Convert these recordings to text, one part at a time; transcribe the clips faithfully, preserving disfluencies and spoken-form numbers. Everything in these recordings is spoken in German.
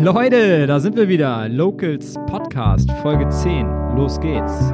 Leute, da sind wir wieder. Locals Podcast, Folge zehn. Los geht's.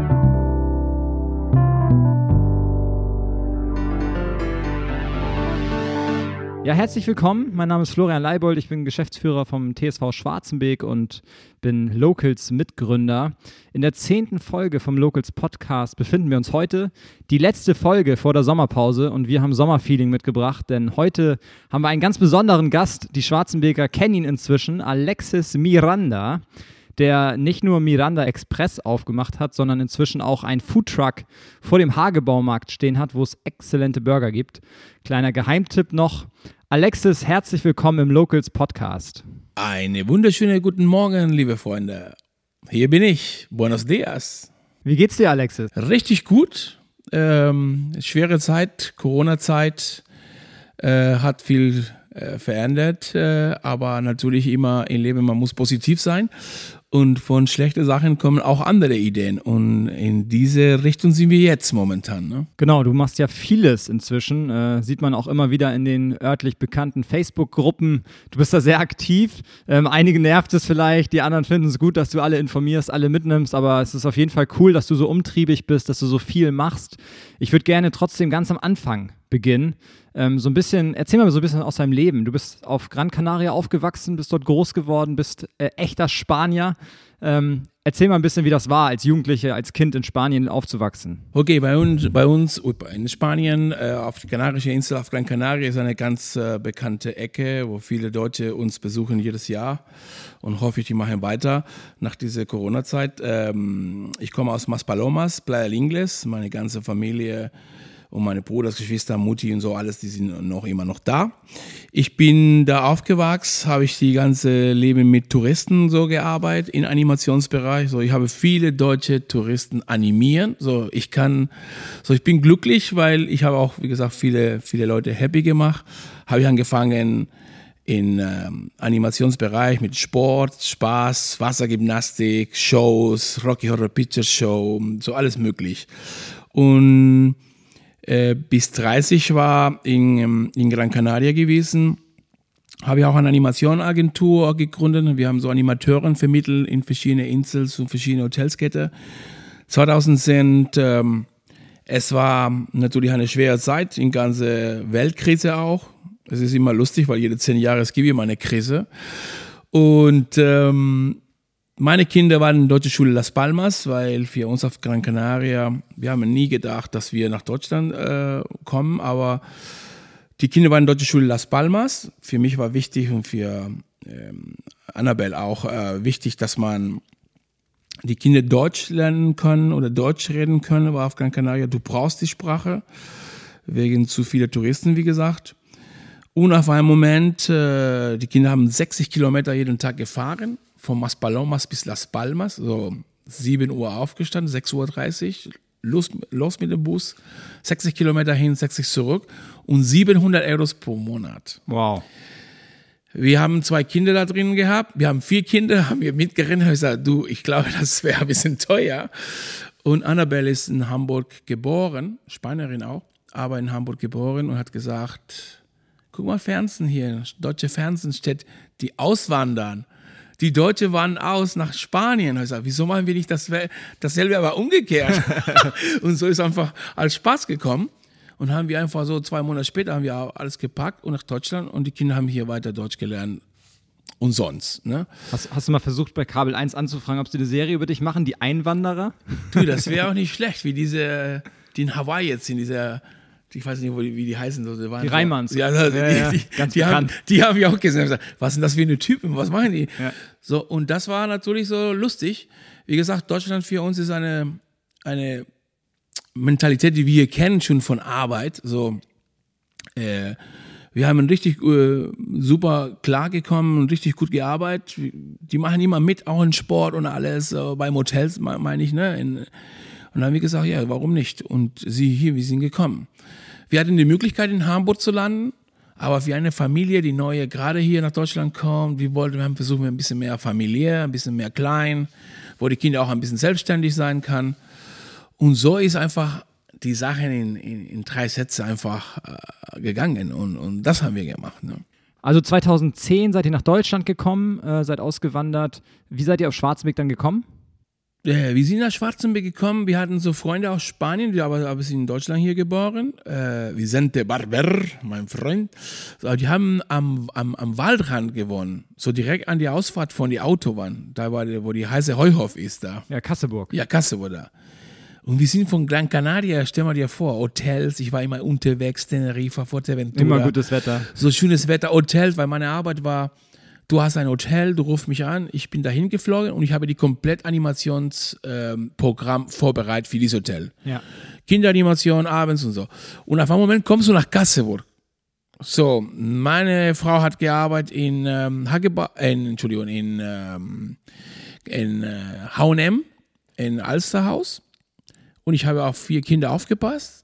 Ja, herzlich willkommen. Mein Name ist Florian Leibold. Ich bin Geschäftsführer vom T S V Schwarzenbeek und bin Locals Mitgründer. In der zehnten Folge vom Locals Podcast befinden wir uns heute. Die letzte Folge vor der Sommerpause und wir haben Sommerfeeling mitgebracht, denn heute haben wir einen ganz besonderen Gast. Die Schwarzenbeker kennen ihn inzwischen, Alexis Miranda, der nicht nur Miranda Express aufgemacht hat, sondern inzwischen auch einen Foodtruck vor dem Hagebaumarkt stehen hat, wo es exzellente Burger gibt. Kleiner Geheimtipp noch. Alexis, herzlich willkommen im Locals Podcast. Eine wunderschöne guten Morgen, liebe Freunde. Hier bin ich. Buenos dias. Wie geht's dir, Alexis? Richtig gut. Ähm, schwere Zeit, Corona-Zeit äh, hat viel äh, verändert, äh, aber natürlich immer im Leben, man muss positiv sein. Und von schlechten Sachen kommen auch andere Ideen. Und in diese Richtung sind wir jetzt momentan. Ne? Genau, du machst ja vieles inzwischen. Äh, sieht man auch immer wieder in den örtlich bekannten Facebook-Gruppen. Du bist da sehr aktiv. Ähm, einige nervt es vielleicht, die anderen finden es gut, dass du alle informierst, alle mitnimmst. Aber es ist auf jeden Fall cool, dass du so umtriebig bist, dass du so viel machst. Ich würde gerne trotzdem ganz am Anfang beginnen. Ähm, so ein bisschen, erzähl mal so ein bisschen aus deinem Leben. Du bist auf Gran Canaria aufgewachsen, bist dort groß geworden, bist äh, echter Spanier. Ähm, erzähl mal ein bisschen, wie das war, als Jugendliche, als Kind in Spanien aufzuwachsen. Okay, bei uns, bei uns in Spanien, äh, auf die Kanarische Insel, auf Gran Canaria, ist eine ganz äh, bekannte Ecke, wo viele Deutsche uns besuchen jedes Jahr und hoffe ich, die machen weiter nach dieser Corona-Zeit. Ähm, ich komme aus Maspalomas, Playa del Ingles, meine ganze Familie und meine Brüder, Geschwister, Mutti und so, alles, die sind noch immer noch da. Ich bin da aufgewachsen, habe ich die ganze Leben mit Touristen so gearbeitet, im Animationsbereich. So, ich habe viele deutsche Touristen animieren. So, ich kann, so, ich bin glücklich, weil ich habe auch, wie gesagt, viele, viele Leute happy gemacht. Habe ich angefangen im ähm, Animationsbereich mit Sport, Spaß, Wassergymnastik, Shows, Rocky Horror Picture Show, so alles möglich. Und bis dreißig war in, in Gran Canaria gewesen, habe ich auch eine Animationagentur gegründet. Wir haben so Animateuren vermittelt in verschiedene Inseln und verschiedene Hotelskette. zweitausendzehn, ähm, es war natürlich eine schwere Zeit, in ganze Weltkrise auch. Es ist immer lustig, weil jede zehn Jahre es gibt immer eine Krise. Und ähm, meine Kinder waren in der deutschen Schule Las Palmas, weil für uns auf Gran Canaria, wir haben nie gedacht, dass wir nach Deutschland äh, kommen, aber die Kinder waren in der deutschen Schule Las Palmas. Für mich war wichtig und für ähm, Annabelle auch äh, wichtig, dass man die Kinder Deutsch lernen können oder Deutsch reden können, aber auf Gran Canaria, du brauchst die Sprache, wegen zu viele Touristen, wie gesagt. Und auf einen Moment, äh, die Kinder haben sechzig Kilometer jeden Tag gefahren, von Maspalomas bis Las Palmas, so sieben Uhr aufgestanden, sechs Uhr dreißig, los, los mit dem Bus, sechzig Kilometer hin, sechzig zurück und siebenhundert Euro pro Monat. Wow. Wir haben zwei Kinder da drin gehabt, wir haben vier Kinder, haben wir mitgerechnet, habe ich gesagt, du, ich glaube, das wäre ein bisschen teuer. Und Annabelle ist in Hamburg geboren, Spanierin auch, aber in Hamburg geboren und hat gesagt, guck mal Fernsehen hier, deutsche Fernsehen steht, die auswandern. Die Deutschen wandern aus nach Spanien. Ich sage, wieso machen wir nicht das, dasselbe, aber umgekehrt? Und so ist einfach als Spaß gekommen. Und haben wir einfach so zwei Monate später haben wir alles gepackt und nach Deutschland und die Kinder haben hier weiter Deutsch gelernt. Und sonst. Ne? Hast, hast du mal versucht, bei Kabel eins anzufragen, ob sie eine Serie über dich machen, die Einwanderer? Du, das wäre auch nicht schlecht, wie diese, die in Hawaii jetzt sind, diese, ich weiß nicht, wie die heißen. So, die die Reimanns. So, ja, die, ja, ja, die, ganz die, haben, die haben wir auch gesehen. Was sind das für eine Typen? Was machen die? Ja. So, und das war natürlich so lustig. Wie gesagt, Deutschland für uns ist eine, eine Mentalität, die wir kennen schon von Arbeit. So, äh, wir haben richtig äh, super klargekommen und richtig gut gearbeitet. Die machen immer mit, auch in Sport und alles, äh, beim Hotels, meine ich, ne? In, und dann haben wir gesagt, ja, warum nicht? Und sie hier, wir sind gekommen. Wir hatten die Möglichkeit, in Hamburg zu landen, aber für eine Familie, die neue gerade hier nach Deutschland kommt, wir wollten, wir haben versucht, ein bisschen mehr familiär, ein bisschen mehr klein, wo die Kinder auch ein bisschen selbstständig sein kann. Und so ist einfach die Sachen in, in, in drei Sätze einfach äh, gegangen und, und das haben wir gemacht. Ne? Also zweitausendzehn seid ihr nach Deutschland gekommen, äh, seid ausgewandert. Wie seid ihr auf Schwarzenberg dann gekommen? Äh, wir sind nach Schwarzenberg gekommen. Wir hatten so Freunde aus Spanien, die aber, aber sind in Deutschland hier geboren. Äh, Vicente Barber, mein Freund. So, die haben am, am, am Waldrand gewohnt, so direkt an die Ausfahrt von der Autobahn, da war die, wo die heiße Heuhof ist da. Ja, Kasseburg. Ja, Kasseburg da. Und wir sind von Gran Canaria, stell mal dir vor, Hotels, ich war immer unterwegs, Teneriffa, Fuerteventura. Immer gutes Wetter. So schönes Wetter, Hotels, weil meine Arbeit war, du hast ein Hotel, du rufst mich an, ich bin dahin geflogen und ich habe die komplett Animationsprogramm ähm, vorbereitet für dieses Hotel. Ja. Kinderanimation abends und so. Und auf einen Moment kommst du nach Kasseburg. So, meine Frau hat gearbeitet in ähm, Hageba, äh, Entschuldigung, in, ähm, in äh, H und M, in Alsterhaus. Und ich habe auf vier Kinder aufgepasst.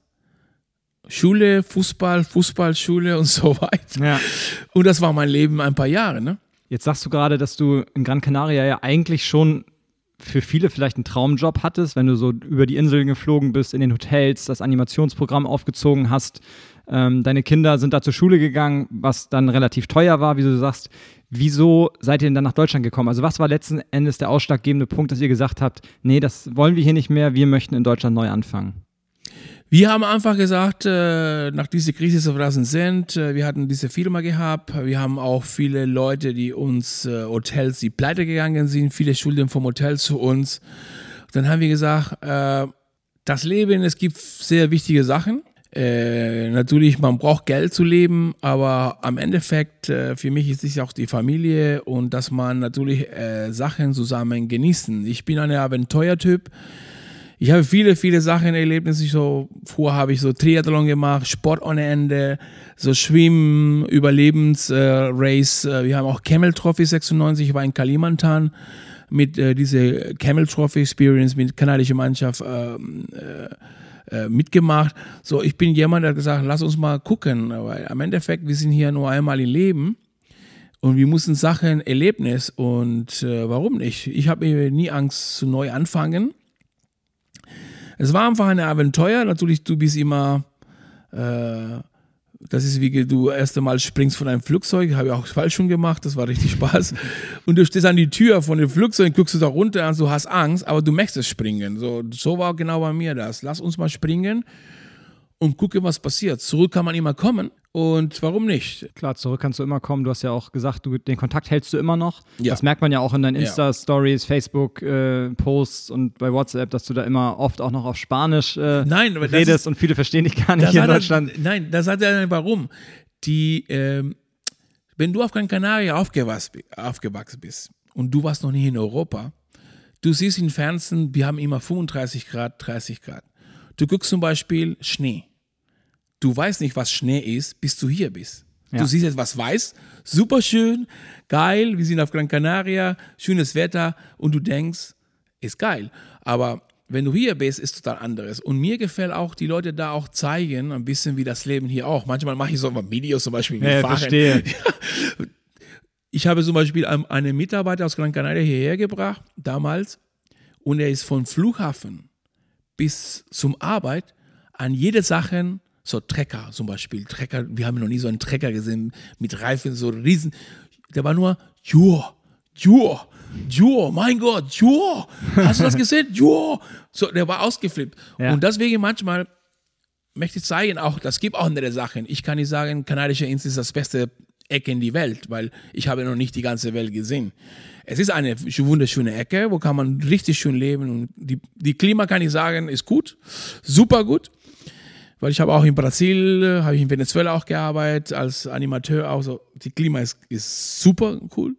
Schule, Fußball, Fußball, Schule und so weiter. Ja. Und das war mein Leben ein paar Jahre, ne? Jetzt sagst du gerade, dass du in Gran Canaria ja eigentlich schon für viele vielleicht einen Traumjob hattest, wenn du so über die Inseln geflogen bist, in den Hotels, das Animationsprogramm aufgezogen hast. Ähm, deine Kinder sind da zur Schule gegangen, was dann relativ teuer war, wie du sagst. Wieso seid ihr denn dann nach Deutschland gekommen? Also was war letzten Endes der ausschlaggebende Punkt, dass ihr gesagt habt, nee, das wollen wir hier nicht mehr, wir möchten in Deutschland neu anfangen? Wir haben einfach gesagt, äh, nach dieser Krise zweitausendzehn, äh, wir hatten diese Firma gehabt, wir haben auch viele Leute, die uns, äh, Hotels, die pleite gegangen sind, viele Schulden vom Hotel zu uns. Dann haben wir gesagt, äh, das Leben, es gibt sehr wichtige Sachen. Äh, natürlich, man braucht Geld zu leben, aber am Endeffekt, äh, für mich ist es auch die Familie und dass man natürlich äh, Sachen zusammen genießen. Ich bin ein Abenteuertyp. Ich habe viele, viele Sachen erlebt. So, vorher habe ich so Triathlon gemacht, Sport ohne Ende, so Schwimmen, Überlebensrace. Äh, wir haben auch Camel Trophy sechsundneunzig, ich war in Kalimantan mit äh, dieser Camel Trophy Experience mit kanadischer Mannschaft äh, äh, mitgemacht. So, ich bin jemand, der hat gesagt, lass uns mal gucken, weil am Endeffekt, wir sind hier nur einmal im Leben. Und wir müssen Sachen, Erlebnis und äh, warum nicht? Ich habe nie Angst zu neu anfangen. Es war einfach ein Abenteuer. Natürlich, du bist immer, äh, das ist wie du erst einmal springst von einem Flugzeug, habe ich auch falsch schon gemacht, das war richtig Spaß. Und du stehst an die Tür von dem Flugzeug, guckst du da runter und du hast Angst, aber du möchtest springen. So, so war genau bei mir das. Lass uns mal springen und gucken, was passiert. Zurück kann man immer kommen. Und warum nicht? Klar, zurück kannst du immer kommen. Du hast ja auch gesagt, du, den Kontakt hältst du immer noch. Ja. Das merkt man ja auch in deinen Insta-Stories, Facebook-Posts äh, und bei WhatsApp, dass du da immer oft auch noch auf Spanisch äh, nein, aber redest das ist, und viele verstehen dich gar nicht hier in Deutschland. Er, nein, das hat er, warum? Die, ähm, wenn du auf Gran Canaria aufgewachsen, aufgewachsen bist und du warst noch nie in Europa, du siehst im Fernsehen, wir haben immer fünfunddreißig Grad, dreißig Grad. Du guckst zum Beispiel Schnee. Du weißt nicht, was Schnee ist, bis du hier bist. Ja. Du siehst etwas weiß, super schön, geil, wir sind auf Gran Canaria, schönes Wetter und du denkst, ist geil. Aber wenn du hier bist, ist total anderes. Und mir gefällt auch, die Leute da auch zeigen, ein bisschen wie das Leben hier auch. Manchmal mache ich so Videos zum Beispiel, wie ja, fahren. Verstehe. Ich habe zum Beispiel einen Mitarbeiter aus Gran Canaria hierher gebracht, damals, und er ist vom Flughafen bis zum Arbeit an jede Sache, so Trecker zum Beispiel, Trecker, wir haben noch nie so einen Trecker gesehen mit Reifen, so riesen, der war nur, joa, joa, joa, mein Gott, joa, hast du das gesehen? Joa, so, der war ausgeflippt. Ja. Und deswegen manchmal möchte ich zeigen, auch, das gibt auch andere Sachen. Ich kann nicht sagen, kanadische Insel ist das beste Ecke in die Welt, weil ich habe noch nicht die ganze Welt gesehen. Es ist eine wunderschöne Ecke, wo kann man richtig schön leben und die, die Klima, kann ich sagen, ist gut, super gut. Weil ich habe auch in Brasil, habe ich in Venezuela auch gearbeitet, als Animateur auch so. Die Klima ist, ist super cool.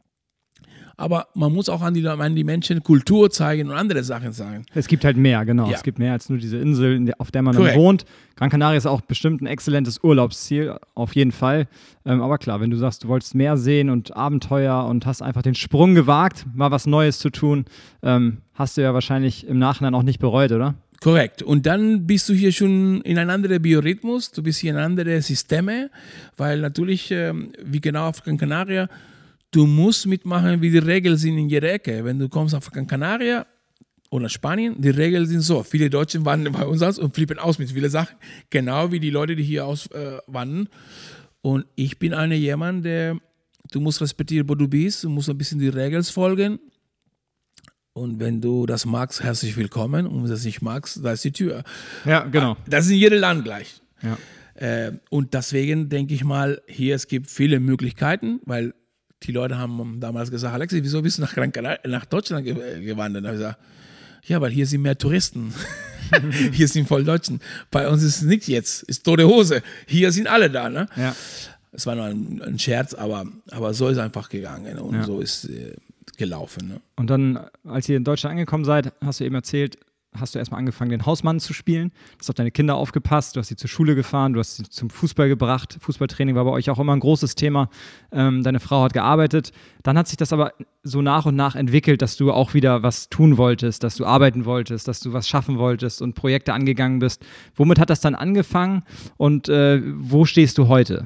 Aber man muss auch an die, an die Menschen Kultur zeigen und andere Sachen sagen. Es gibt halt mehr, genau. Ja. Es gibt mehr als nur diese Insel, auf der man dann wohnt. Gran Canaria ist auch bestimmt ein exzellentes Urlaubsziel, auf jeden Fall. Ähm, aber klar, wenn du sagst, du wolltest mehr sehen und Abenteuer und hast einfach den Sprung gewagt, mal was Neues zu tun, ähm, hast du ja wahrscheinlich im Nachhinein auch nicht bereut, oder? Korrekt. Und dann bist du hier schon in einem anderen Biorhythmus, du bist hier in andere Systeme, weil natürlich, ähm, wie genau auf Gran Canaria, du musst mitmachen, wie die Regeln sind in jeder Ecke. Wenn du kommst auf Gran Canaria oder Spanien, die Regeln sind so. Viele Deutsche wandern bei uns aus und flippen aus mit vielen Sachen, genau wie die Leute, die hier auswandern. Äh, Und ich bin einer jemand, der, du musst respektieren, wo du bist, du musst ein bisschen die Regeln folgen. Und wenn du das magst, herzlich willkommen. Und wenn du das nicht magst, da ist die Tür. Ja, genau. Das ist in jedem Land gleich. Ja. Äh, und deswegen denke ich mal, hier, es gibt viele Möglichkeiten, weil die Leute haben damals gesagt, Alexis, wieso bist du nach, Gran Canaria, nach Deutschland gewandert? Da habe ich gesagt, ja, weil hier sind mehr Touristen. Hier sind voll Deutschen. Bei uns ist es nicht jetzt, ist tote Hose. Hier sind alle da. Ne? Ja. Es war nur ein, ein Scherz, aber, aber so ist einfach gegangen und ja. so ist äh, gelaufen. Ne? Und dann, als ihr in Deutschland angekommen seid, hast du eben erzählt, hast du erstmal angefangen, den Hausmann zu spielen. Du hast auf deine Kinder aufgepasst, du hast sie zur Schule gefahren, du hast sie zum Fußball gebracht. Fußballtraining war bei euch auch immer ein großes Thema. Ähm, deine Frau hat gearbeitet. Dann hat sich das aber so nach und nach entwickelt, dass du auch wieder was tun wolltest, dass du arbeiten wolltest, dass du was schaffen wolltest und Projekte angegangen bist. Womit hat das dann angefangen und äh, wo stehst du heute?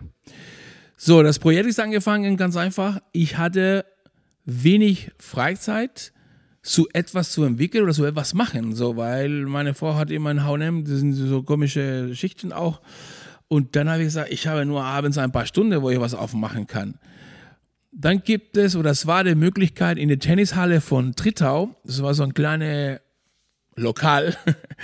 So, das Projekt ist angefangen, ganz einfach. Ich hatte wenig Freizeit, so etwas zu entwickeln oder so etwas machen, so, weil meine Frau hat immer ein H und M, das sind so komische Schichten auch. Und dann habe ich gesagt, ich habe nur abends ein paar Stunden, wo ich was aufmachen kann. Dann gibt es, oder es war die Möglichkeit in der Tennishalle von Trittau, das war so ein kleines Lokal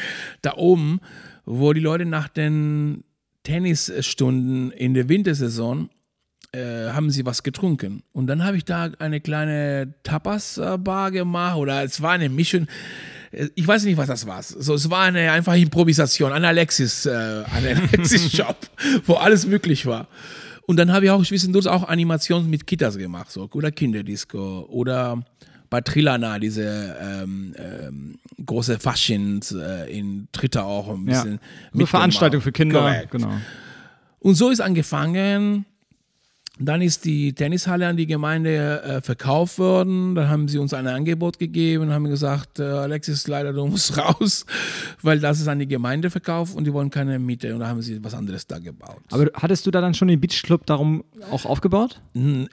da oben, wo die Leute nach den Tennisstunden in der Wintersaison Äh, haben sie was getrunken. Und dann habe ich da eine kleine Tapas-Bar gemacht oder es war eine Mischung, ich weiß nicht, was das war. So, es war eine einfache Improvisation, ein Alexis, äh, ein Alexis-Shop, wo alles möglich war. Und dann habe ich auch zwischendurch auch Animationen mit Kitas gemacht, so, oder Kinderdisco oder bei Trilana, diese ähm, ähm, große Faschins äh, in Tritter auch ein bisschen. Ja. So Veranstaltung für Kinder. Correct. Genau. Und so ist angefangen. Dann ist die Tennishalle an die Gemeinde äh, verkauft worden. Dann haben sie uns ein Angebot gegeben und haben gesagt, äh, Alexis, leider, du musst raus, weil das ist an die Gemeinde verkauft und die wollen keine Miete. Und da haben sie was anderes da gebaut. Aber hattest du da dann schon den Beachclub darum auch aufgebaut?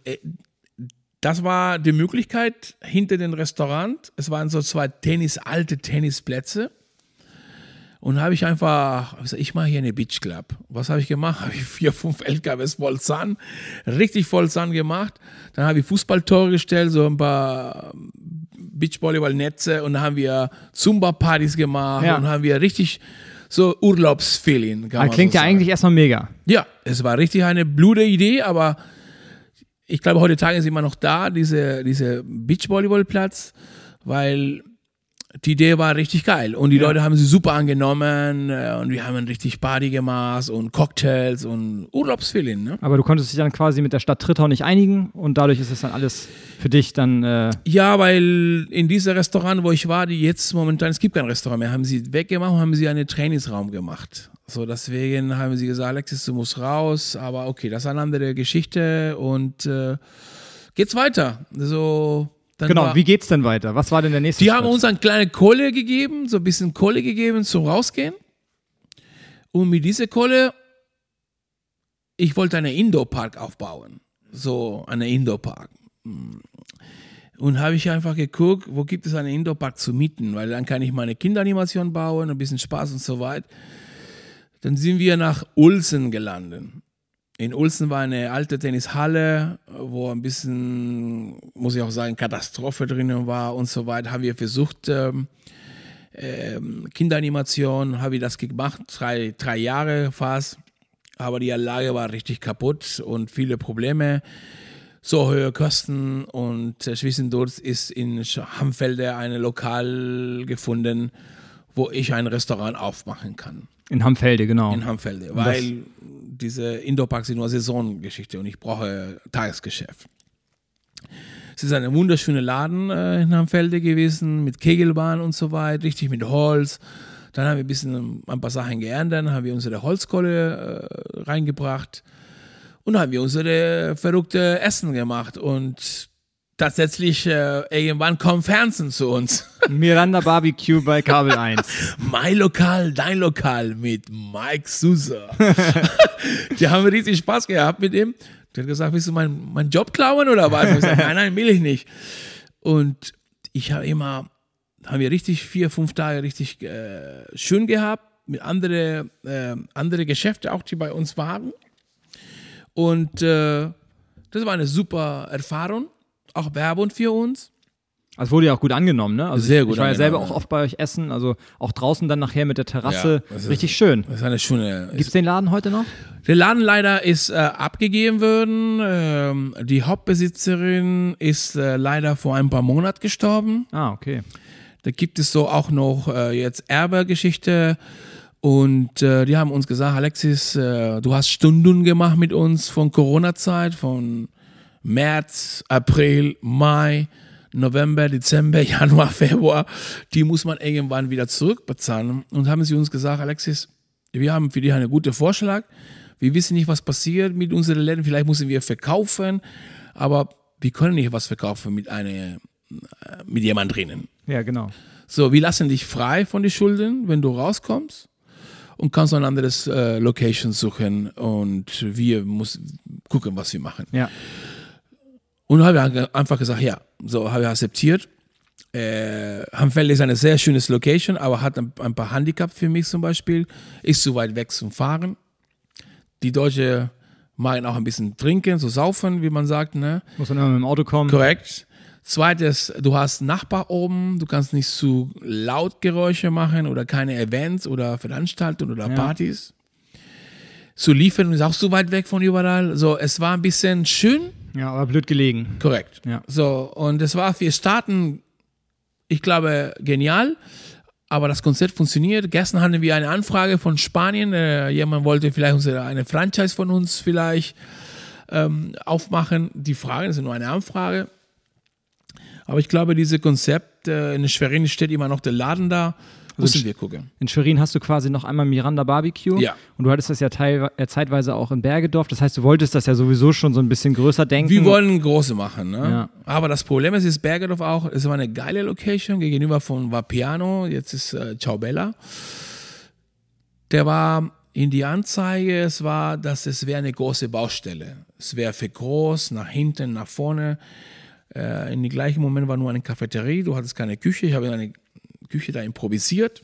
Das war die Möglichkeit hinter dem Restaurant. Es waren so zwei Tennis, alte Tennisplätze. Und habe ich einfach, ich mache hier eine Beach Club. Was habe ich gemacht? Habe ich vier, fünf L K Ws voll Sand, richtig voll Sand gemacht. Dann habe ich Fußballtore gestellt, so ein paar Beachvolleyball-Netze und dann haben wir Zumba-Partys gemacht ja. und haben wir richtig so Urlaubsfeeling. Klingt so ja sagen. Eigentlich erstmal mega. Ja, es war richtig eine blöde Idee, aber ich glaube, heutzutage ist immer noch da, diese, diese Beachvolleyballplatz, weil die Idee war richtig geil und die ja. Leute haben sie super angenommen und wir haben richtig Party gemacht und Cocktails und Urlaubsfeeling. Ne? Aber du konntest dich dann quasi mit der Stadt Trittau nicht einigen und dadurch ist es dann alles für dich dann... Äh ja, weil in diesem Restaurant, wo ich war, die jetzt momentan, es gibt kein Restaurant mehr, haben sie weggemacht und haben sie einen Trainingsraum gemacht. So, deswegen haben sie gesagt, Alexis, du musst raus, aber okay, das ist eine andere Geschichte und äh, geht's weiter. So... Dann genau, war, wie geht's denn weiter? Was war denn der nächste Die Schritt? haben uns eine kleine Kohle gegeben, so ein bisschen Kohle gegeben zum Rausgehen. Und mit dieser Kohle, ich wollte einen Indoor-Park aufbauen. So, einen Indoor-Park. Und habe ich einfach geguckt, wo gibt es einen Indoor-Park zu mieten, weil dann kann ich meine Kinderanimation bauen, ein bisschen Spaß und so weiter. Dann sind wir nach Ulsen gelandet. In Ulsen war eine alte Tennishalle, wo ein bisschen, muss ich auch sagen, Katastrophe drinnen war und so weiter. Haben wir versucht, ähm, ähm, Kinderanimation, habe ich das gemacht, drei, drei Jahre fast. Aber die Anlage war richtig kaputt und viele Probleme. So hohe Kosten und zwischendurch ist in Hamfelde ein Lokal gefunden, wo ich ein Restaurant aufmachen kann. In Hamfelde, genau. In Hamfelde, weil diese Indoor-Parks sind nur Saisongeschichte und ich brauche Tagesgeschäft. Es ist ein wunderschöner Laden äh, in Hamfelde gewesen, mit Kegelbahn und so weiter, richtig mit Holz. Dann haben wir ein bisschen ein paar Sachen geerntet, dann haben wir unsere Holzkohle äh, reingebracht und dann haben wir unsere verrückte Essen gemacht und tatsächlich äh, irgendwann kommen Fernsehen zu uns. Miranda Barbecue bei Kabel eins. Mein Lokal, dein Lokal mit Mike Sousa. Die haben richtig Spaß gehabt mit ihm. Der hat gesagt, willst du meinen mein Job klauen oder was? Ich gesagt, nein, nein, will ich nicht. Und ich habe immer, haben wir richtig vier, fünf Tage richtig äh, schön gehabt mit andere, äh, andere Geschäfte auch, die bei uns waren. Und äh, das war eine super Erfahrung, auch Werbung für uns. Also wurde ja auch gut angenommen, ne? Also Sehr ich, gut ich war ja selber angenommen, auch oft bei euch essen, also auch draußen dann nachher mit der Terrasse, Ja, das ist- richtig schön. Das ist eine schöne. Gibt es den Laden heute noch? Der Laden leider ist äh, abgegeben worden. Ähm, die Hauptbesitzerin ist äh, leider vor ein paar Monaten gestorben. Ah, okay. Da gibt es so auch noch äh, jetzt Erbegeschichte. Und äh, die haben uns gesagt, Alexis, äh, du hast Stunden gemacht mit uns von Corona-Zeit, von März, April, Mai, November, Dezember, Januar, Februar. Die muss man irgendwann wieder zurückbezahlen. Und haben sie uns gesagt, Alexis, wir haben für dich einen guten Vorschlag. Wir wissen nicht, was passiert mit unseren Läden. Vielleicht müssen wir verkaufen, aber wir können nicht was verkaufen mit einer, mit jemand drinnen. Ja, genau. So, wir lassen dich frei von den Schulden, wenn du rauskommst, und kannst ein anderes äh, Location suchen und wir müssen gucken, was wir machen. Ja. Und habe ich einfach gesagt, ja, so habe ich akzeptiert. Äh, Hamfeld ist eine sehr schönes Location, aber hat ein, ein paar Handicap für mich zum Beispiel. Ist zu weit weg zum Fahren. Die Deutsche machen auch ein bisschen trinken, so saufen, wie man sagt. Ne? Muss man immer mit dem Auto kommen. Korrekt. Zweites, du hast Nachbar oben, du kannst nicht zu laut Geräusche machen oder keine Events oder Veranstaltungen oder Ja. Partys. Zu liefern ist auch so weit weg von überall. So, es war ein bisschen schön. Ja, aber blöd gelegen. Korrekt. Ja. So, und es war für Starten, ich glaube, genial. Aber das Konzept funktioniert. Gestern hatten wir eine Anfrage von Spanien. Äh, jemand wollte vielleicht unsere, eine Franchise von uns vielleicht ähm, aufmachen. Die Frage, das ist nur eine Anfrage. Aber ich glaube, dieses Konzept, äh, in Schwerin steht immer noch der Laden da. Müssen wir gucken. In Schwerin hast du quasi noch einmal Miranda Barbecue. Ja. Und du hattest das ja teil, äh, zeitweise auch in Bergedorf. Das heißt, du wolltest das ja sowieso schon so ein bisschen größer denken. Wir wollen große machen. Ne? Ja. Aber das Problem ist, ist Bergedorf auch, es war eine geile Location gegenüber von Vapiano, jetzt ist äh, Ciao Bella. Der war in die Anzeige, es war, dass es wäre eine große Baustelle. Es wäre für groß, nach hinten, nach vorne. Äh, in dem gleichen Moment war nur eine Cafeterie, du hattest keine Küche, ich habe eine Küche da improvisiert.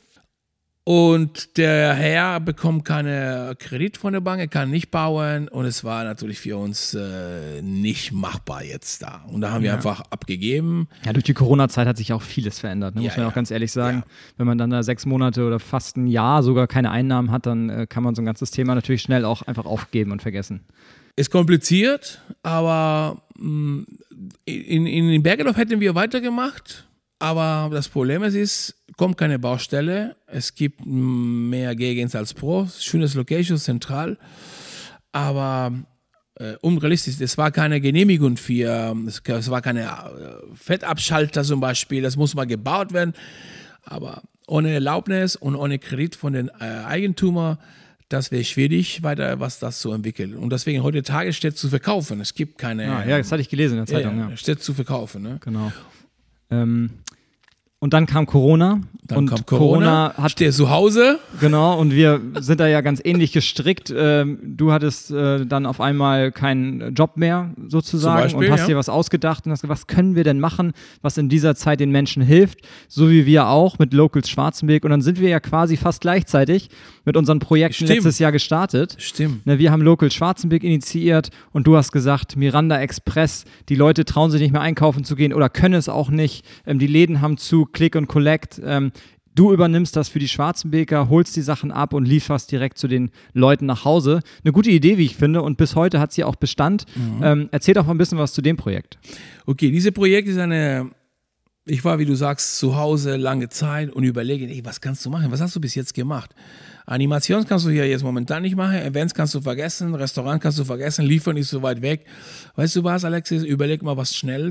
Und der Herr bekommt keine Kredit von der Bank, er kann nicht bauen und es war natürlich für uns äh, nicht machbar jetzt da. Und da haben wir Ja. einfach abgegeben. Ja, durch die Corona-Zeit hat sich auch vieles verändert, ne? Ja, muss man ja. auch ganz ehrlich sagen. Ja. Wenn man dann da sechs Monate oder fast ein Jahr sogar keine Einnahmen hat, dann äh, kann man so ein ganzes Thema natürlich schnell auch einfach aufgeben und vergessen. Ist kompliziert, aber mh, in, in Bergedorf hätten wir weitergemacht. Aber das Problem ist, ist, kommt keine Baustelle. Es gibt mehr Gegens als Pro. Schönes Location, zentral. Aber äh, unrealistisch. Es war keine Genehmigung für, es war keine äh, Fettabschalter zum Beispiel. Das muss mal gebaut werden. Aber ohne Erlaubnis und ohne Kredit von den äh, Eigentümer, das wäre schwierig, weiter was das zu entwickeln. Und deswegen heutzutage steht zu verkaufen. Es gibt keine. Ah, ja, das hatte ich gelesen in der Zeitung. ja, Ja, steht zu verkaufen. Ne? genau. Ähm, und dann kam Corona. Dann und kam Corona, hat stehe zu Hause. Genau, und wir sind da ja ganz ähnlich gestrickt. Ähm, du hattest äh, dann auf einmal keinen Job mehr sozusagen Zum Beispiel, und hast ja. dir was ausgedacht und hast gesagt, was können wir denn machen, was in dieser Zeit den Menschen hilft, so wie wir auch mit Locals Schwarzenberg. Und dann sind wir ja quasi fast gleichzeitig mit unseren Projekten Stimmt. letztes Jahr gestartet. Stimmt. Ne, wir haben Locals Schwarzenberg initiiert und du hast gesagt, Miranda Express, die Leute trauen sich nicht mehr einkaufen zu gehen oder können es auch nicht. Ähm, die Läden haben zu, Click und Collect. Ähm, Du übernimmst das für die Schwarzenbeker, holst die Sachen ab und lieferst direkt zu den Leuten nach Hause. Eine gute Idee, wie ich finde, und bis heute hat sie auch Bestand. Mhm. Ähm, erzähl doch mal ein bisschen was zu dem Projekt. Okay, dieses Projekt ist eine, ich war, wie du sagst, zu Hause lange Zeit und überlege, ey, was kannst du machen? Was hast du bis jetzt gemacht? Animation kannst du hier jetzt momentan nicht machen, Events kannst du vergessen, Restaurant kannst du vergessen, liefern ist so weit weg. Weißt du was, Alexis, überleg mal was schnell.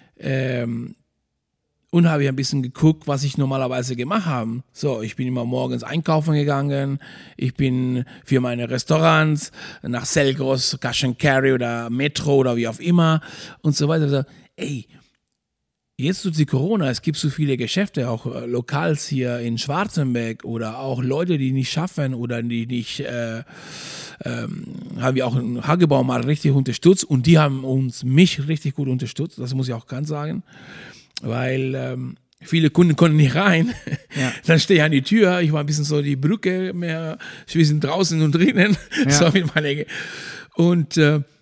Ähm, Und habe ich ein bisschen geguckt, was ich normalerweise gemacht habe. So, ich bin immer morgens einkaufen gegangen. Ich bin für meine Restaurants nach Selgros, Cash and Carry oder Metro oder wie auch immer und so weiter. So, ey, jetzt durch die Corona, es gibt so viele Geschäfte, auch äh, Lokals hier in Schwarzenberg oder auch Leute, die nicht schaffen oder die nicht, äh, ähm, haben wir auch einen Hagebau mal richtig unterstützt und die haben uns, mich richtig gut unterstützt, das muss ich auch ganz sagen. Weil ähm, viele Kunden konnten nicht rein. Ja. Dann stehe ich an die Tür. Ich war ein bisschen so die Brücke mehr zwischen draußen und drinnen. Ja. So mit meine, und äh,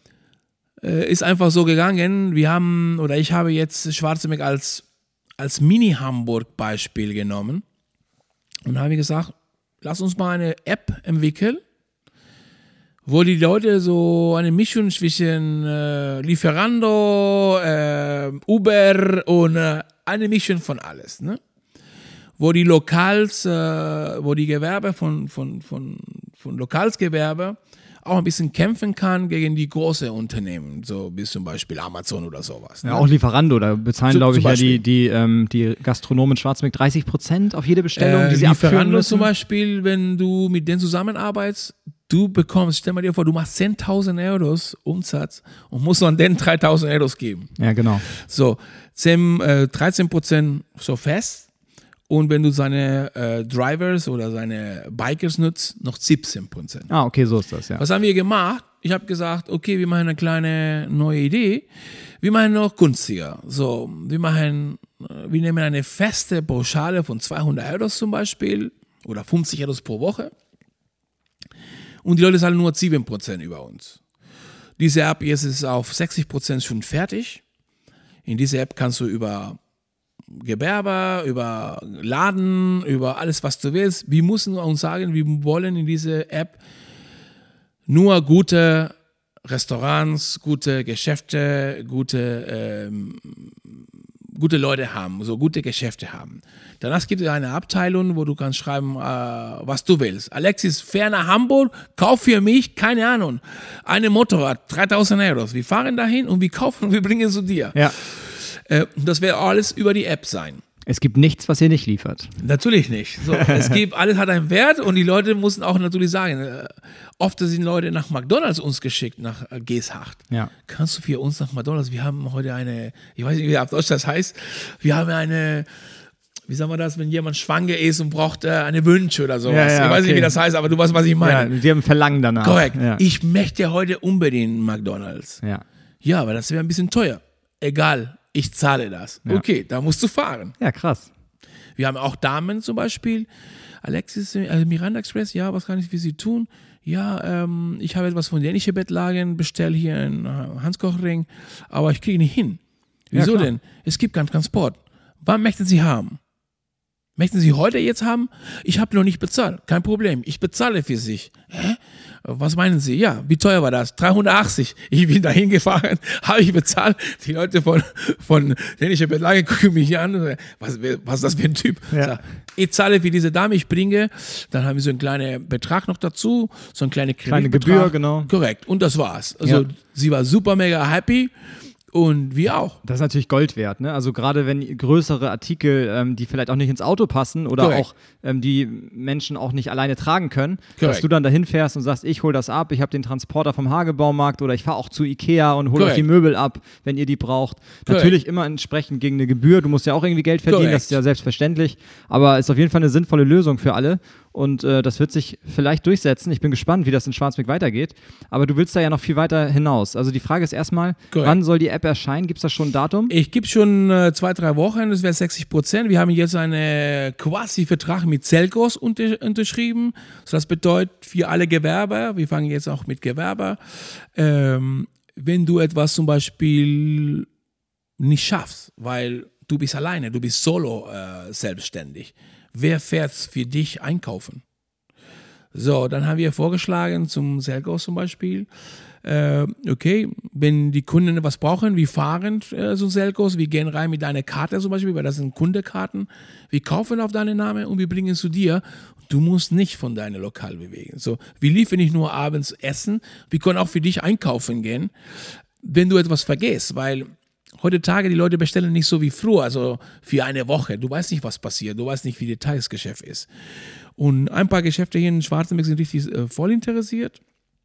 äh, ist einfach so gegangen. Wir haben, oder ich habe jetzt Schwarzenberg als, als Mini-Hamburg-Beispiel genommen und habe gesagt, lass uns mal eine App entwickeln, wo die Leute so eine Mischung zwischen äh, Lieferando, äh, Uber und äh, eine Mischung von alles, ne? Wo die Lokals, äh, wo die Gewerbe von, von, von, von Lokalsgewerbe auch ein bisschen kämpfen kann gegen die großen Unternehmen, so wie zum Beispiel Amazon oder sowas. Ne? Ja, auch Lieferando, da bezahlen, Zu- glaube ich, zum ja die, Beispiel. die, ähm, die Gastronomen in Schwarzenberg dreißig Prozent auf jede Bestellung, Äh, die sie abführen Lieferando müssen. zum Beispiel, wenn du mit denen zusammenarbeitest, du bekommst, stell mal dir vor, du machst zehntausend Euros Umsatz und musst an denen dreitausend Euros geben. Ja, genau. So, zehn, äh, dreizehn Prozent so fest. Und wenn du seine äh, Drivers oder seine Bikers nutzt, noch siebzehn Prozent. Ah, okay, so ist das, ja. Was haben wir gemacht? Ich habe gesagt, okay, wir machen eine kleine neue Idee. Wir machen noch günstiger. So, wir machen, äh, wir nehmen eine feste Pauschale von zweihundert Euro zum Beispiel oder fünfzig Euro pro Woche. Und die Leute zahlen nur sieben Prozent über uns. Diese App jetzt ist auf sechzig Prozent schon fertig. In dieser App kannst du über Gewerbe, über Laden, über alles, was du willst. Wir müssen uns sagen, wir wollen in dieser App nur gute Restaurants, gute Geschäfte, gute, ähm, gute Leute haben, so gute Geschäfte haben. Danach gibt es eine Abteilung, wo du kannst schreiben, äh, was du willst. Alexis, fahr nach Hamburg, kauf für mich, keine Ahnung, eine Motorrad, dreitausend Euro. Wir fahren dahin und wir kaufen und wir bringen es zu dir. Ja. Äh, das wird alles über die App sein. Es gibt nichts, was ihr nicht liefert. Natürlich nicht. So, es gibt, alles hat einen Wert und die Leute müssen auch natürlich sagen, äh, oft sind Leute nach McDonalds uns geschickt, nach äh, Geeshacht. Ja. Kannst du für uns nach McDonalds, wir haben heute eine, ich weiß nicht, wie auf Deutsch das heißt, wir haben eine, wie sagen wir das, wenn jemand schwanger ist und braucht äh, eine Wünsche oder sowas. Ja, ja, ich weiß okay. nicht, wie das heißt, aber du weißt, was ich meine. Ja, die haben Verlangen danach. Korrekt. Ja. Ich möchte heute unbedingt McDonalds. Ja. Ja, aber das wäre ein bisschen teuer. Egal, ich zahle das. Ja. Okay, da musst du fahren. Ja, krass. Wir haben auch Damen zum Beispiel. Alexis, äh, Miranda Express, ja, was kann ich für Sie tun? Ja, ähm, ich habe etwas von dänische Bettlagen, bestelle hier einen Hanskochring, aber ich kriege nicht hin. Wieso klar. denn? Es gibt keinen Transport. Wann möchten Sie haben? Möchten Sie heute jetzt haben? Ich habe noch nicht bezahlt. Kein Problem. Ich bezahle für sich. Hä? Was meinen Sie? Ja, wie teuer war das? dreihundertachtzig. Ich bin dahin gefahren, habe ich bezahlt. Die Leute von, von dänische Bettlagen gucken mich an. Und sagen, was, was ist das für ein Typ? Ja. Sag, ich zahle für diese Dame, ich bringe. Dann haben wir so einen kleinen Betrag noch dazu. So einen kleinen Kleine Kreditbetrag. Gebühr, genau. Korrekt. Und das war's. Also Ja. sie war super mega happy. Und wir auch. Das ist natürlich Gold wert, ne? Also gerade wenn größere Artikel, ähm, die vielleicht auch nicht ins Auto passen oder Korrekt. auch ähm, die Menschen auch nicht alleine tragen können, dass Korrekt. du dann dahin fährst und sagst, ich hole das ab, ich habe den Transporter vom Hagebaumarkt oder ich fahre auch zu Ikea und hole euch Korrekt. die Möbel ab, wenn ihr die braucht. Korrekt. Natürlich immer entsprechend gegen eine Gebühr, du musst ja auch irgendwie Geld verdienen, Korrekt. das ist ja selbstverständlich, aber ist auf jeden Fall eine sinnvolle Lösung für alle. Und äh, das wird sich vielleicht durchsetzen. Ich bin gespannt, wie das in Schwarzenberg weitergeht. Aber du willst da ja noch viel weiter hinaus. Also die Frage ist erstmal, Korrekt. wann soll die App erscheinen? Gibt es da schon ein Datum? Ich gebe schon äh, zwei, drei Wochen, das wäre sechzig Prozent. Wir haben jetzt einen Quasi-Vertrag mit Selgros unter, unterschrieben. So, das bedeutet für alle Gewerber, wir fangen jetzt auch mit Gewerber, ähm, wenn du etwas zum Beispiel nicht schaffst, weil du bist alleine, du bist solo äh, selbstständig. Wer fährt für dich einkaufen? So, dann haben wir vorgeschlagen zum Selgros zum Beispiel, äh, okay, wenn die Kunden was brauchen, wir fahren äh, zum Selgros, wir gehen rein mit deiner Karte zum Beispiel, weil das sind Kundenkarten, wir kaufen auf deinen Namen und wir bringen es zu dir. Du musst nicht von deinem Lokal bewegen. So, wir liefern nicht nur abends Essen, wir können auch für dich einkaufen gehen, wenn du etwas vergisst, weil heutzutage die Leute bestellen nicht so wie früher, also für eine Woche. Du weißt nicht, was passiert, du weißt nicht, wie das Tagesgeschäft ist. Und ein paar Geschäfte hier in Schwarzenberg sind richtig äh, voll interessiert.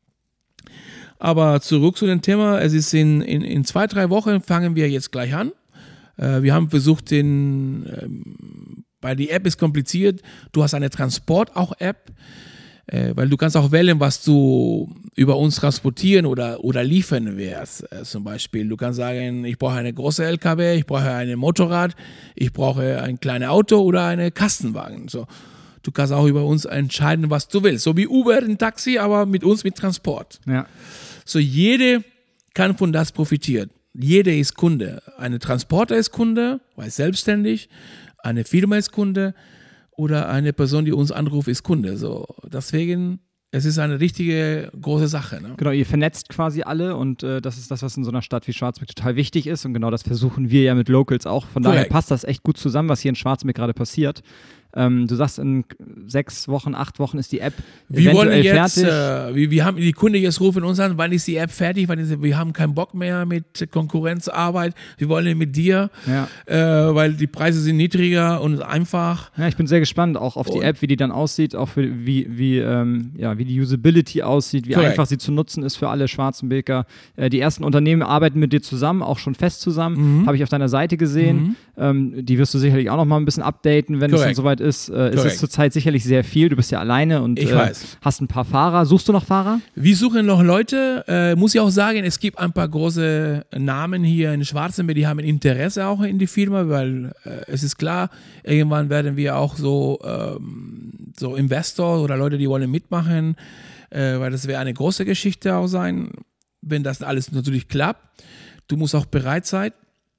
Aber zurück zu dem Thema, es ist in, in, in zwei, drei Wochen fangen wir jetzt gleich an. Äh, wir haben versucht, den, ähm, weil die App ist kompliziert, du hast eine Transport auch App, äh, weil du kannst auch wählen, was du über uns transportieren oder, oder liefern wirst. Äh, zum Beispiel, du kannst sagen, ich brauche eine große L K W, ich brauche ein Motorrad, ich brauche ein kleines Auto oder einen Kastenwagen. So. Du kannst auch über uns entscheiden, was du willst. So wie Uber, ein Taxi, aber mit uns mit Transport. Ja. So jede kann von das profitieren. Jeder ist Kunde. Eine Transporter ist Kunde, weil selbstständig. Eine Firma ist Kunde oder eine Person, die uns anruft, ist Kunde. So, deswegen, es ist eine richtige große Sache. Ne? Genau, ihr vernetzt quasi alle und äh, das ist das, was in so einer Stadt wie Schwarzbeck total wichtig ist und genau das versuchen wir ja mit Locals auch. Von Correct. Daher passt das echt gut zusammen, was hier in Schwarzbeck gerade passiert. Ähm, du sagst, in sechs Wochen, acht Wochen ist die App wir eventuell wollen jetzt, fertig. Äh, wir, wir haben die Kunde jetzt rufen uns an, wann ist die App fertig, wann ist, wir haben keinen Bock mehr mit Konkurrenzarbeit, wir wollen mit dir, Ja. äh, weil die Preise sind niedriger und einfach. Ja, ich bin sehr gespannt auch auf die Und- App, wie die dann aussieht, auch für, wie, wie, ähm, ja, wie die Usability aussieht, wie Correct. einfach sie zu nutzen ist für alle Schwarzenbeker. Äh, die ersten Unternehmen arbeiten mit dir zusammen, auch schon fest zusammen, Mhm. habe ich auf deiner Seite gesehen. Mhm. Ähm, die wirst du sicherlich auch noch mal ein bisschen updaten, wenn es Correct. dann soweit ist. Äh, es Correct. ist zurzeit sicherlich sehr viel, du bist ja alleine und Ich äh, weiß. hast ein paar Fahrer. Suchst du noch Fahrer? Wir suchen noch Leute, äh, muss ich auch sagen, es gibt ein paar große Namen hier in Schwarzenberg, die haben Interesse auch in die Firma, weil äh, es ist klar, irgendwann werden wir auch so, ähm, so Investor oder Leute, die wollen mitmachen, äh, weil das wäre eine große Geschichte auch sein, wenn das alles natürlich klappt. Du musst auch bereit sein.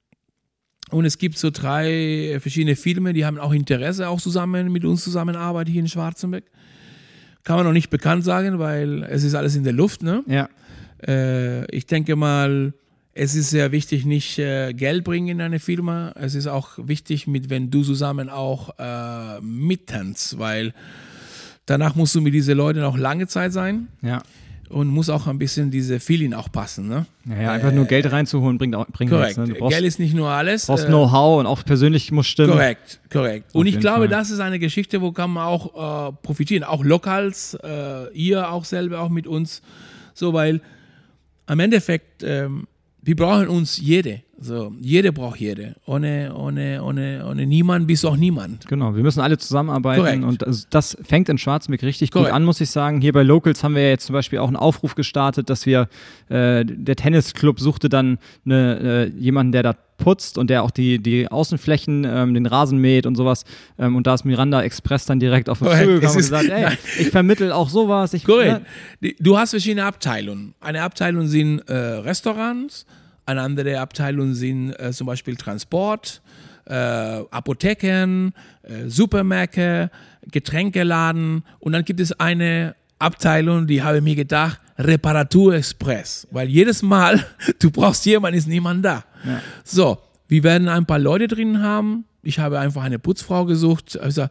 Und es gibt so drei verschiedene Firmen, die haben auch Interesse, auch zusammen mit uns zusammenarbeiten hier in Schwarzenberg. Kann man noch nicht bekannt sagen, weil es ist alles in der Luft. Ne? Ja. Äh, ich denke mal, es ist sehr wichtig, nicht äh, Geld bringen in eine Firma. Es ist auch wichtig, mit, wenn du zusammen auch äh, mittanzt, weil danach musst du mit diesen Leuten auch lange Zeit sein Ja. und muss auch ein bisschen diese Feeling auch passen. Ne? Ja, ja, einfach nur Geld reinzuholen bringt, auch- bringt Korrekt. nichts. Ne? Du brauchst, Geld ist nicht nur alles. brauchst äh, Know-how und auch persönlich muss stimmen. Korrekt, korrekt. Und Auf ich jeden glaube, Fall. das ist eine Geschichte, wo kann man auch äh, profitieren. Auch Locals, äh, ihr auch selber, auch mit uns. So, weil am Endeffekt, ähm, wir brauchen uns jede. So, jede braucht jede. Ohne, ohne, ohne, ohne niemand bist du auch niemand. Genau, wir müssen alle zusammenarbeiten Korrekt. und das, das fängt in Schwarzenbeck richtig Korrekt. gut an, muss ich sagen. Hier bei Locals haben wir ja jetzt zum Beispiel auch einen Aufruf gestartet, dass wir, äh, der Tennisclub suchte dann eine, äh, jemanden, der da putzt und der auch die, die Außenflächen, ähm, den Rasen mäht und sowas. Ähm, und da ist Miranda Express dann direkt auf uns Korrekt. zugekommen Es und ist- gesagt, ey, Nein. ich vermittle auch sowas. Ich, Korrekt. ne? Die- Du hast verschiedene Abteilungen. Eine Abteilung sind äh, Restaurants, eine andere Abteilung sind äh, zum Beispiel Transport, äh, Apotheken, äh, Supermärkte, Getränkeladen und dann gibt es eine Abteilung, die habe ich mir gedacht, Reparatur Express, weil jedes Mal, du brauchst jemanden, ist niemand da. Ja. So, wir werden ein paar Leute drin haben. Ich habe einfach eine Putzfrau gesucht. Also,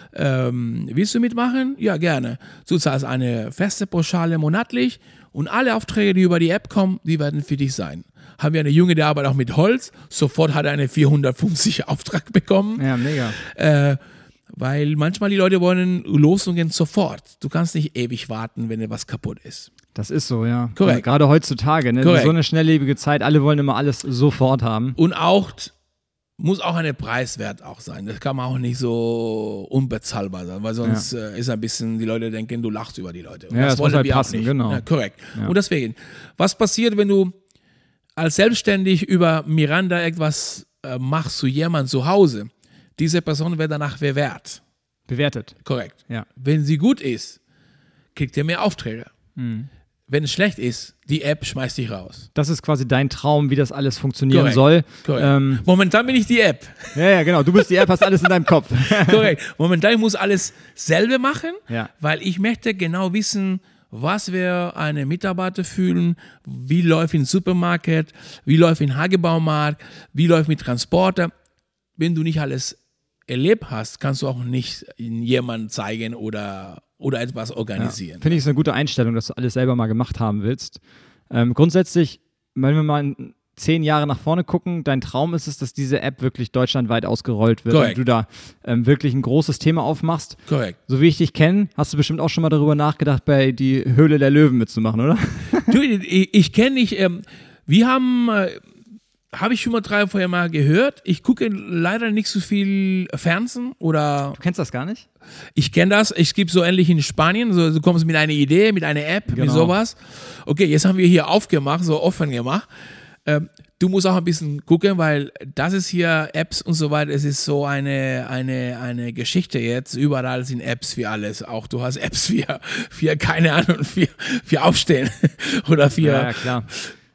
ähm, willst du mitmachen? Ja, gerne. Du zahlst eine feste Pauschale monatlich und alle Aufträge, die über die App kommen, die werden für dich sein. Haben wir eine Junge, der arbeitet auch mit Holz. Sofort hat er eine vierhundertfünfzig Auftrag bekommen. Ja, mega. Äh, weil manchmal die Leute wollen Losungen sofort. Du kannst nicht ewig warten, wenn etwas kaputt ist. Das ist so, ja. Korrekt. Und gerade heutzutage, ne? Korrekt. So eine schnelllebige Zeit, alle wollen immer alles sofort haben. Und auch muss auch eine Preiswert auch sein. Das kann man auch nicht so unbezahlbar sein, weil sonst äh, ist ein bisschen, die Leute denken, du lachst über die Leute. Und Ja, das muss wollen halt wir auch passen, nicht. genau. Ja, korrekt. Ja. Und deswegen, was passiert, wenn du als selbstständig über Miranda etwas äh, machst zu jemandem zu Hause? Diese Person wird danach bewährt. Bewertet. Korrekt. Ja. Wenn sie gut ist, kriegt ihr mehr Aufträge. Mhm. Wenn es schlecht ist, die App schmeißt dich raus. Das ist quasi dein Traum, wie das alles funktionieren Korrekt. soll. Korrekt. Ähm, Momentan bin ich die App. ja, ja, genau. Du bist die App, hast alles in deinem Kopf. Korrekt. Momentan muss ich alles selber machen, Ja. weil ich möchte genau wissen, was wir eine Mitarbeiter fühlen, wie läuft im Supermarkt, wie läuft im Hagebaumarkt, wie läuft mit Transporter. Wenn du nicht alles erlebt hast, kannst du auch nicht jemandem zeigen oder, oder etwas organisieren. Finde ich, ist eine gute Einstellung, dass du alles selber mal gemacht haben willst. Ähm, grundsätzlich, wenn wir mal in zehn Jahre nach vorne gucken, dein Traum ist es, dass diese App wirklich deutschlandweit ausgerollt wird Korrekt. und du da ähm, wirklich ein großes Thema aufmachst. Korrekt. So wie ich dich kenne, hast du bestimmt auch schon mal darüber nachgedacht, bei die Höhle der Löwen mitzumachen, oder? Du, ich, ich kenne nicht, ähm, wir haben, äh, habe ich schon mal drei vorher mal gehört. Ich gucke leider nicht so viel Fernsehen oder Du kennst das gar nicht? ich kenne das. Es gibt so ähnlich in Spanien. So, du kommst mit einer Idee, mit einer App, Genau. mit sowas. Okay, jetzt haben wir hier aufgemacht, so offen gemacht. Ähm, du musst auch ein bisschen gucken, weil das ist hier Apps und so weiter. Es ist so eine, eine, eine Geschichte jetzt. Überall sind Apps für alles. Auch du hast Apps für, für keine Ahnung, für, für Aufstehen oder für. Ja, ja, klar.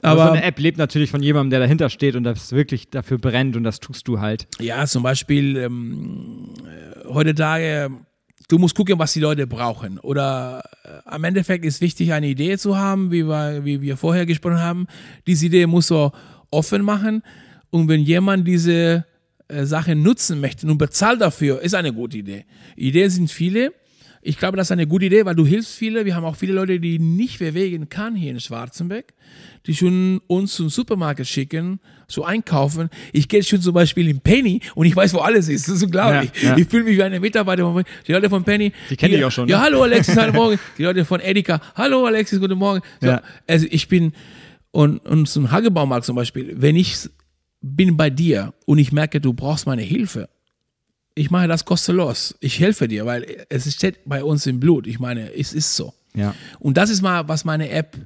Aber, aber so eine App lebt natürlich von jemandem, der dahinter steht und das wirklich dafür brennt und das tust du halt. Ja, zum Beispiel ähm, heutzutage, du musst gucken, was die Leute brauchen. Oder äh, am Endeffekt ist wichtig, eine Idee zu haben, wie wir, wie wir vorher gesprochen haben. Diese Idee muss so offen machen und wenn jemand diese äh, Sache nutzen möchte und bezahlt dafür, ist eine gute Idee. Ideen sind viele. Ich glaube, das ist eine gute Idee, weil du hilfst viele. Wir haben auch viele Leute, die nicht bewegen kann hier in Schwarzenberg, die schon uns zum Supermarkt schicken, so einkaufen. Ich gehe schon zum Beispiel in Penny und ich weiß, wo alles ist. Das ist unglaublich. Ja, ja. Ich fühle mich wie eine Mitarbeiter. Die Leute von Penny. Die kennen dich auch schon. Ja, ne? hallo Alexis, hallo Morgen. Die Leute von Edeka. Hallo Alexis, guten Morgen. So, ja. Also ich bin, und, und zum Hagebaumarkt zum Beispiel, wenn ich bin bei dir und ich merke, du brauchst meine Hilfe, ich mache das kostenlos. Ich helfe dir, weil es steht bei uns im Blut. Ich meine, es ist so. Ja. Und das ist mal, was meine App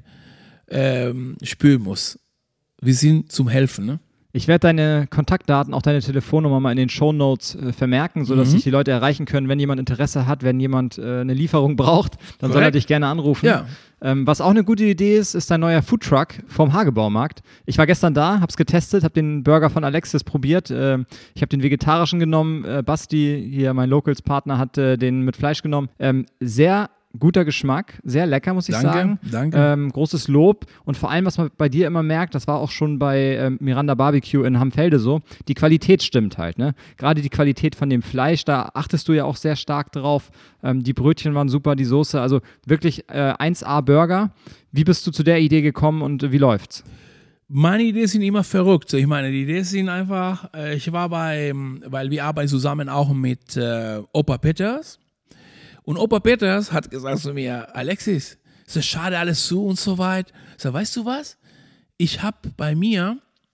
ähm, spüren muss. Wir sind zum Helfen. Ne? Ich werde deine Kontaktdaten, auch deine Telefonnummer mal in den Shownotes äh, vermerken, sodass mhm. sich die Leute erreichen können, wenn jemand Interesse hat, wenn jemand äh, eine Lieferung braucht, dann Korrekt. Soll er dich gerne anrufen. Ja. Ähm, was auch eine gute Idee ist, ist dein neuer Foodtruck vom Hagebaumarkt. Ich war gestern da, habe es getestet, habe den Burger von Alexis probiert. Äh, ich habe den vegetarischen genommen. Äh, Basti, hier mein Locals-Partner, hat äh, den mit Fleisch genommen. Ähm, sehr guter Geschmack, sehr lecker, muss ich danke, sagen. Danke, ähm, großes Lob. Und vor allem, was man bei dir immer merkt, das war auch schon bei ähm, Miranda Barbecue in Hamfelde so, die Qualität stimmt halt. Ne? Gerade die Qualität von dem Fleisch, da achtest du ja auch sehr stark drauf. Ähm, die Brötchen waren super, die Soße, also wirklich äh, eins A Burger. Wie bist du zu der Idee gekommen und äh, wie läuft's? Meine Ideen sind immer verrückt. Ich meine, die Ideen sind einfach, äh, ich war bei, weil wir arbeiten zusammen auch mit äh, Opa Peters. Und Opa Peters hat gesagt zu mir, Alexis, ist das schade alles zu und so weit. Ich sage, weißt du was? Ich habe bei mir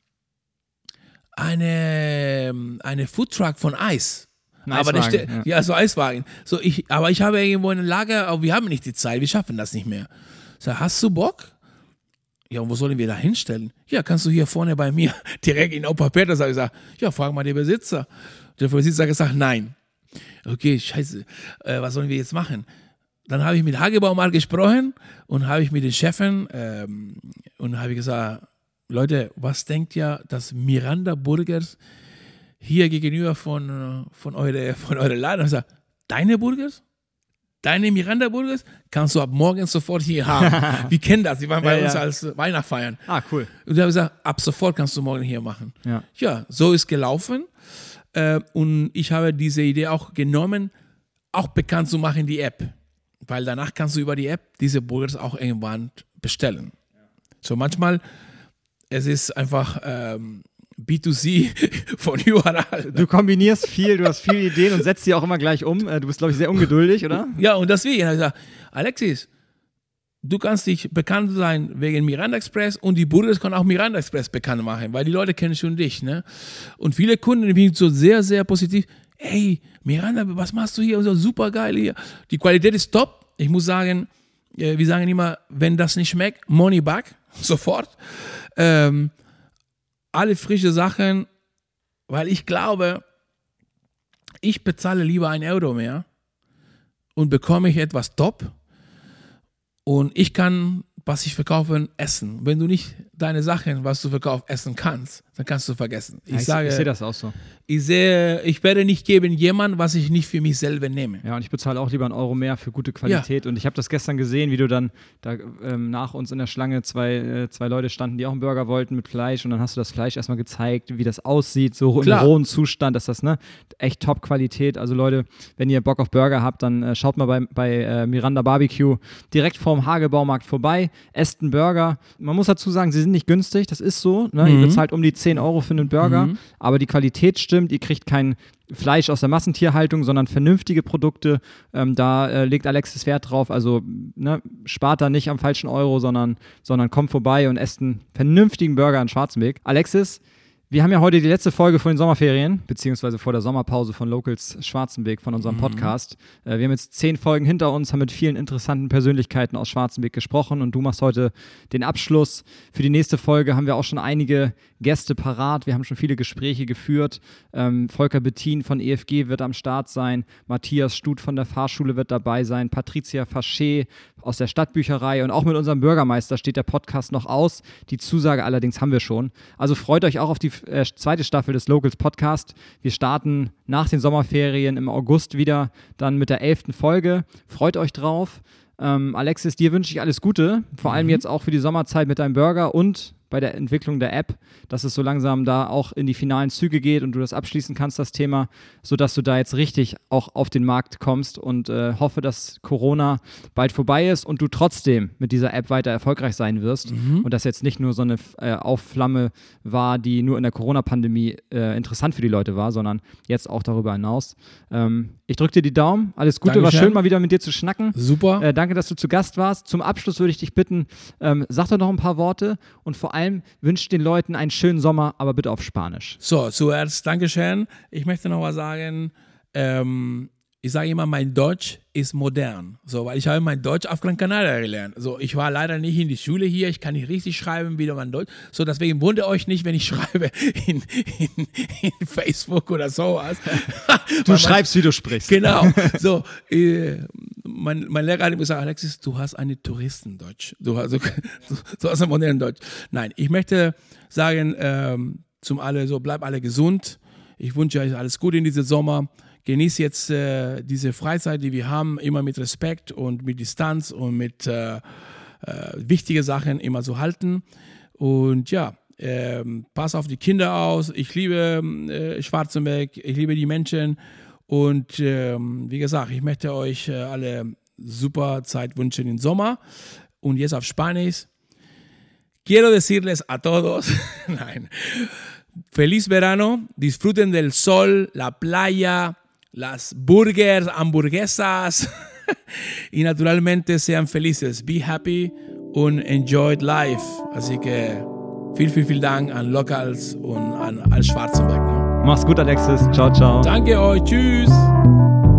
eine, eine Foodtruck von Eis. Aber der ste- ja. ja, so Eiswagen. So ich, aber ich habe irgendwo ein Lager, aber wir haben nicht die Zeit, wir schaffen das nicht mehr. Ich sage, hast du Bock? Ja, und wo sollen wir da hinstellen? Ja, kannst du hier vorne bei mir direkt in Opa Peters. Ich sage, ja, frag mal den Besitzer. Der Besitzer hat gesagt, nein. Okay, scheiße, äh, was sollen wir jetzt machen? Dann habe ich mit Hagebaumarkt gesprochen und habe ich mit den Chefen ähm, und habe gesagt, Leute, was denkt ihr, dass Miranda Burgers hier gegenüber von, von eure, von eure Laden? Und ich sage, deine Burgers? Deine Miranda Burgers? Kannst du ab morgen sofort hier haben. Wir kennen das, die waren bei ja, uns ja. als Weihnachtsfeiern. Ah, cool. Und da habe ich gesagt, ab sofort kannst du morgen hier machen. Ja, ja so ist gelaufen. Äh, und ich habe diese Idee auch genommen, auch bekannt zu machen, die App. Weil danach kannst du über die App diese Burgers auch irgendwann bestellen. Ja. So manchmal, es ist einfach ähm, B zwei C von überall. Du kombinierst viel, du hast viele Ideen und setzt sie auch immer gleich um. Du bist, glaube ich, sehr ungeduldig, oder? Ja, und deswegen habe ich gesagt, Alexis, du kannst dich bekannt sein wegen Miranda Express und die Burgers können auch Miranda Express bekannt machen, weil die Leute kennen schon dich. Ne? Und viele Kunden sind so sehr, sehr positiv. Ey, Miranda, was machst du hier? So super geil hier. Die Qualität ist top. Ich muss sagen, wir sagen immer, wenn das nicht schmeckt, Money back, sofort. Ähm, alle frische Sachen, weil ich glaube, ich bezahle lieber ein Euro mehr und bekomme ich etwas top. Und ich kann, was ich verkaufe, essen. Wenn du nicht deine Sachen, was du verkaufst, essen kannst, dann kannst du vergessen. Ich, ja, ich, sage, ich sehe das auch so. Ich sehe, ich werde nicht geben jemand, was ich nicht für mich selber nehme. Ja, und ich bezahle auch lieber einen Euro mehr für gute Qualität. Ja. Und ich habe das gestern gesehen, wie du dann da ähm, nach uns in der Schlange zwei, äh, zwei Leute standen, die auch einen Burger wollten mit Fleisch. Und dann hast du das Fleisch erstmal gezeigt, wie das aussieht, so Klar. im rohen Zustand. Das ist das, ne? Echt Top-Qualität. Also Leute, wenn ihr Bock auf Burger habt, dann äh, schaut mal bei, bei äh, Miranda Barbecue direkt vorm Hagebaumarkt vorbei. Esst einen Burger. Man muss dazu sagen, sie sind nicht günstig, das ist so. Ne? Mhm. Ihr bezahlt um die zehn Euro für einen Burger, mhm. aber die Qualität stimmt. Ihr kriegt kein Fleisch aus der Massentierhaltung, sondern vernünftige Produkte. Ähm, da äh, legt Alexis Wert drauf. Also ne, spart da nicht am falschen Euro, sondern, sondern kommt vorbei und esst einen vernünftigen Burger in Schwarzenberg. Alexis, Wir haben ja heute die letzte Folge vor den Sommerferien, beziehungsweise vor der Sommerpause von Locals Schwarzenbeek, von unserem Podcast. Mhm. Wir haben jetzt zehn Folgen hinter uns, haben mit vielen interessanten Persönlichkeiten aus Schwarzenbeek gesprochen und du machst heute den Abschluss. Für die nächste Folge haben wir auch schon einige Gäste parat. Wir haben schon viele Gespräche geführt. Ähm, Volker Bettin von E F G wird am Start sein. Matthias Stut von der Fahrschule wird dabei sein. Patricia Faché aus der Stadtbücherei und auch mit unserem Bürgermeister steht der Podcast noch aus. Die Zusage allerdings haben wir schon. Also freut euch auch auf die äh, zweite Staffel des Locals Podcast. Wir starten nach den Sommerferien im August wieder dann mit der elften Folge. Freut euch drauf. Ähm, Alexis, dir wünsche ich alles Gute, vor allem mhm. jetzt auch für die Sommerzeit mit deinem Burger und bei der Entwicklung der App, dass es so langsam da auch in die finalen Züge geht und du das abschließen kannst, das Thema, sodass du da jetzt richtig auch auf den Markt kommst und äh, hoffe, dass Corona bald vorbei ist und du trotzdem mit dieser App weiter erfolgreich sein wirst mhm. und das jetzt nicht nur so eine äh, Aufflamme war, die nur in der Corona-Pandemie äh, interessant für die Leute war, sondern jetzt auch darüber hinaus. Ähm, ich drücke dir die Daumen, alles Gute, Dankeschön. War schön, mal wieder mit dir zu schnacken. Super. Äh, danke, dass du zu Gast warst. Zum Abschluss würde ich dich bitten, ähm, sag doch noch ein paar Worte und vor allem wünsche den Leuten einen schönen Sommer, aber bitte auf Spanisch. So, zuerst Dankeschön. Ich möchte noch was sagen. Ähm, ich sage immer, mein Deutsch ist modern. So, weil ich habe mein Deutsch auf Gran Canaria gelernt. So, ich war leider nicht in die Schule hier. Ich kann nicht richtig schreiben, wie mein Deutsch. So, deswegen wundert euch nicht, wenn ich schreibe in, in, in Facebook oder sowas. Du schreibst, wie du sprichst. Genau. So, äh, mein, mein Lehrer hat mir gesagt, Alexis, du hast eine Touristendeutsch. Du hast, du, du hast ein modernes Deutsch. Nein, ich möchte sagen, ähm, zum alle, so, bleib alle gesund. Ich wünsche euch alles Gute in diesem Sommer. Genießt jetzt äh, diese Freizeit, die wir haben, immer mit Respekt und mit Distanz und mit äh, äh, wichtigen Sachen immer so halten. Und ja, äh, pass auf die Kinder aus. Ich liebe äh, Schwarzenbeek, ich liebe die Menschen. Und äh, wie gesagt, ich möchte euch äh, alle super Zeit wünschen im Sommer. Und jetzt auf Spanisch. Quiero decirles a todos, nein, feliz verano, disfruten del sol, la playa, las burgers, hamburguesas y naturalmente sean felices. Be happy und enjoy life. Así que viel, viel, viel Dank an Locals und an Al Schwarzenbeek. Mach's gut, Alexis. Ciao, ciao. Danke euch. Tschüss.